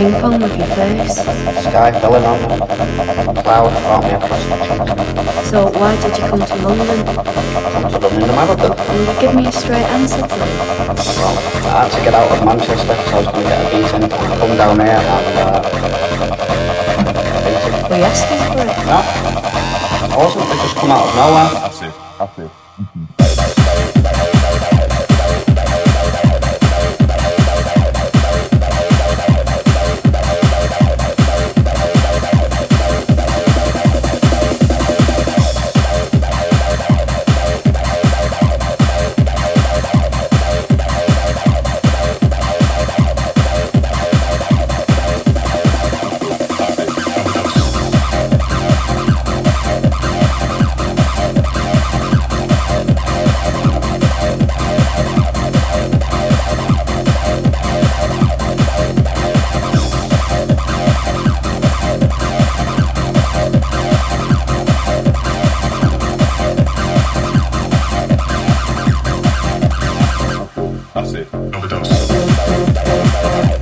ping pong with your face. Sky filling on me. Cloud brought me across the track. So why did you come to London? Come to London to Marathon. Will you give me a straight answer, please? Well, I had to get out of Manchester because I was going to get a beating. I come down here and Were you asking for it? no, I wasn't. It just come out of nowhere. That's it. That's it. That's it. Overdose.